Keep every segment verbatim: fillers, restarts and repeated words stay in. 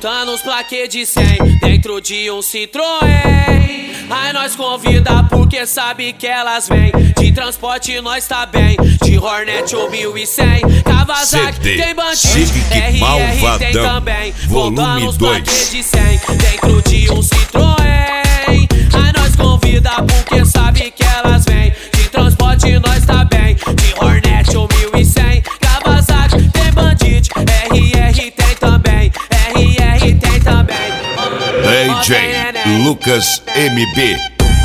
contando os plaquês de cem dentro de um Citroën. Aí nós convida porque sabe que elas vêm. De transporte nós tá bem, de Hornet ou mil e cem. Kawasaki tem Bandit, R R tem também. Contando os plaquês de cem dentro de um Citroën. Aí nós convida porque sabe que elas vêm. De transporte nós tá bem, de Hornet ou mil e cem. Kawasaki tem Bandit, R R tem também. R R tem também. D J Lucas M B.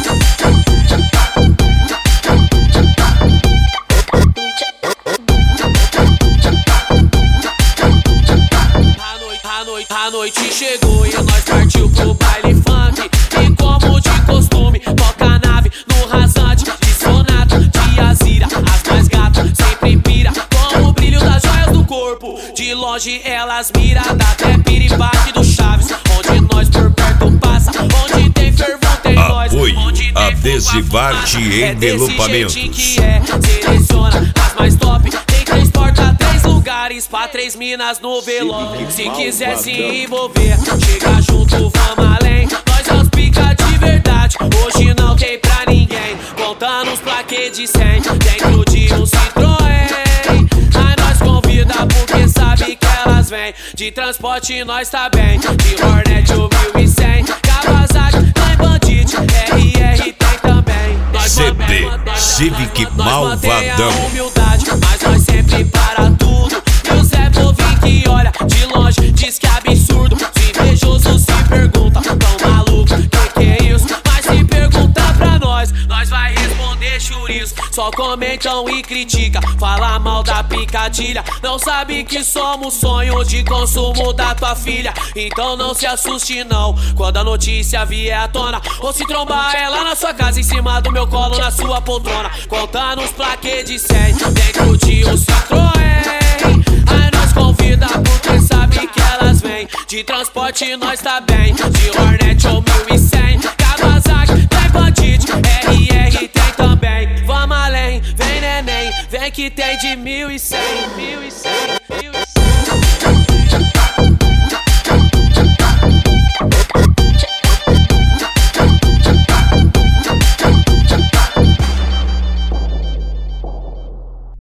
A noite, a noite chegou e nós partiu pro baile funk. E como de costume, toca a nave no rasante. De Sonata, de Azira, as mais gatas sempre pira com o brilho das joias do corpo. De longe elas miram, dá até piripaque do Chaves. Onde nós por perto passa, onde tem fervor tem nós. Apoio Adesivarte Envelopamentos. É desse que é, seleciona as mais top. Tem três portas, três lugares pra três minas no velório. Se quiser se envolver, chega junto, vamos além. Nós é os pica de verdade, hoje não tem pra ninguém. Contando os plaquês de cem dentro de um Citroën. Aí nós convida porque sabe que elas vêm. De transporte nós tá bem, de Hornet ou mil e cem. Kawasaki tem Bandit, R R tem também. Nós C D Civic Malvadão. Humildade, mas nós sempre para tudo. E o Zé Povinho que olha de longe diz que é absurdo. Os invejosos se perguntam, tão maluco, que que é isso? Mas se perguntar pra nós, nós vai responder chouriço. Só comentam e critica, fala mal da picadilha. Não sabe que somos sonho de consumo da tua filha. Então não se assuste não, quando a notícia vier à tona. Ou se trombar ela na sua casa, em cima do meu colo, na sua poltrona. Contando os plaquês de cem dentro de um Citroën. Aí nós convida porque sabe que elas vêm. De transporte nós tá bem, de Hornet ou mil e cem. Kawasaki tem Bandit, R R tem também. Vamos além, vem neném, vem que tem de mil e cem, mil e cem, mil e cem.